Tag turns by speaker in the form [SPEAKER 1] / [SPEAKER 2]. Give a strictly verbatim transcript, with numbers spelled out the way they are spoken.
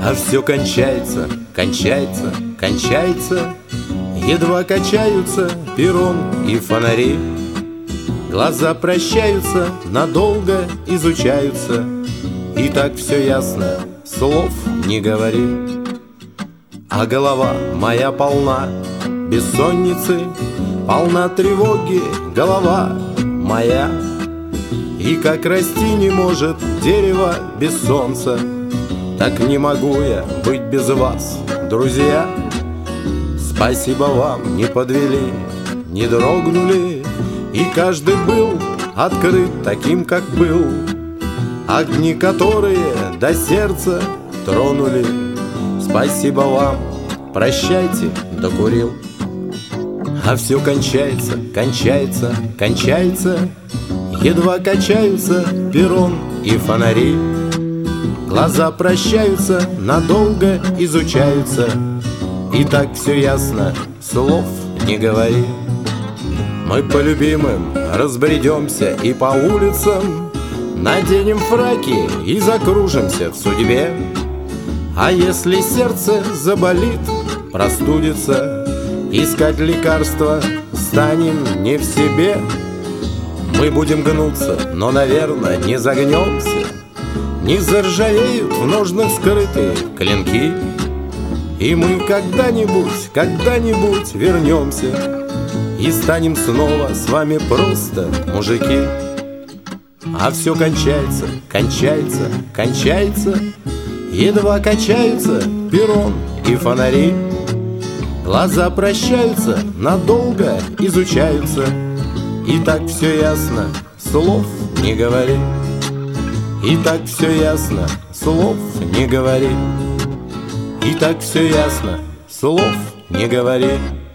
[SPEAKER 1] А все кончается, кончается, кончается. Едва качаются перрон и фонари. Глаза прощаются, надолго изучаются. И так все ясно, слов не говори. А голова моя полна бессонницы, полна тревоги голова моя. И как расти не может дерево без солнца, так не могу я быть без вас, друзья. Спасибо вам, не подвели, не дрогнули, и каждый был открыт таким, как был. Огни, которые до сердца тронули. Спасибо вам, прощайте, докурил. А все кончается, кончается, кончается. Едва качаются перрон и фонари. Глаза прощаются, надолго изучаются. И так все ясно, слов не говори. Мы по любимым разбредемся и по улицам, наденем фраки и закружимся в судьбе. А если сердце заболит, простудится, искать лекарства станем не в себе. Мы будем гнуться, но, наверное, не загнемся. Не заржавеют в ножнах скрытые клинки. И мы когда-нибудь, когда-нибудь вернемся и станем снова с вами просто мужики. А все кончается, кончается, кончается. Едва качаются перрон и фонари. Глаза прощаются, надолго изучаются. И так все ясно, слов не говори. И так все ясно, слов не говори. И так все ясно, слов не говори.